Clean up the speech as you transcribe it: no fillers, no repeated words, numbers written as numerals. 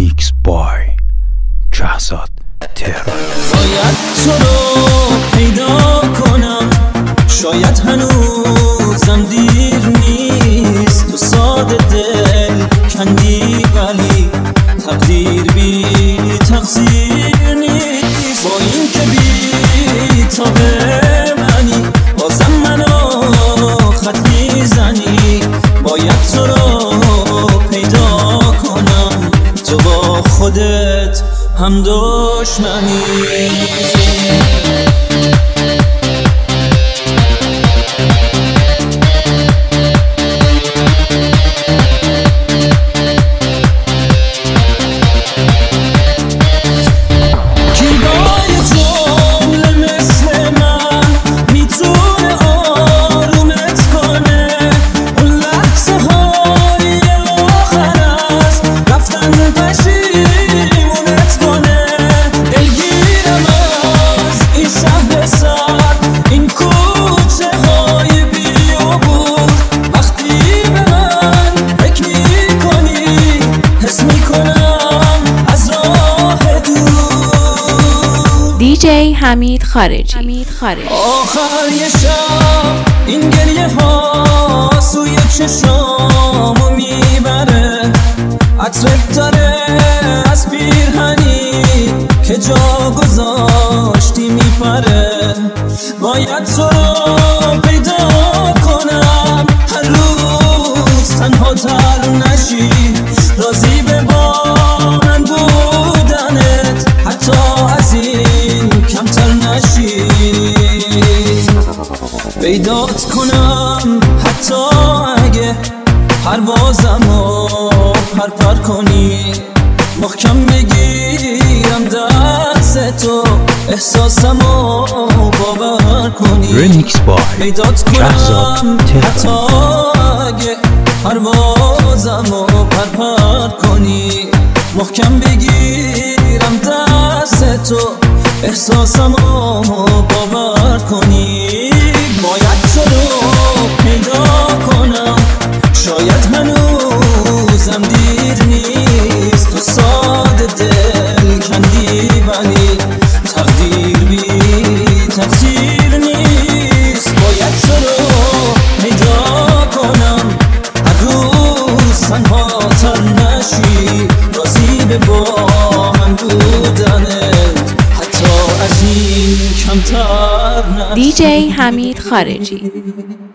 ریمیکس بای شهزاد تهران. باید تو رو پیدا کنم، شاید هنوزم دیر نیست. تو ساده دل کندی ولی تقدیر بی تقصیر نیست. با این که بی تابه منی بازم منو خط میزنی. باید تو رو پیدا کنم، تو با خودت هم دشمنی. دیجی حمید خارجی. آخر یه شب این گریه ها سوی چشامو میبره. عطرت داره از پیرهنی که جا گذاشتی میپره. باید تو رو پیدا کنم، هر روز تنها تر نشی. راضی به با من بودنت، حتی از این کمتر نشی. پیدات کنم حتی اگه پروازمو پرپر کنی. محکم بگیرم دست تو، احساسمو باور کنی. ریمیکس بای پیدات کنم حتی اگه پروازمو پرپر کنی. محکم بگیرم دست تو، احساسمو باور کنی. باید تو رو پیدا کنم، شاید هنوزم دیر نیست. تو ساده دل کندی ولی تقدیر بی تقصیر نیست. باید تو رو پیدا کنم، هر روز تنها تر نشی. راضی به با من بودنت، حتی از این کمتر نشی. دیجی حمید خارجی.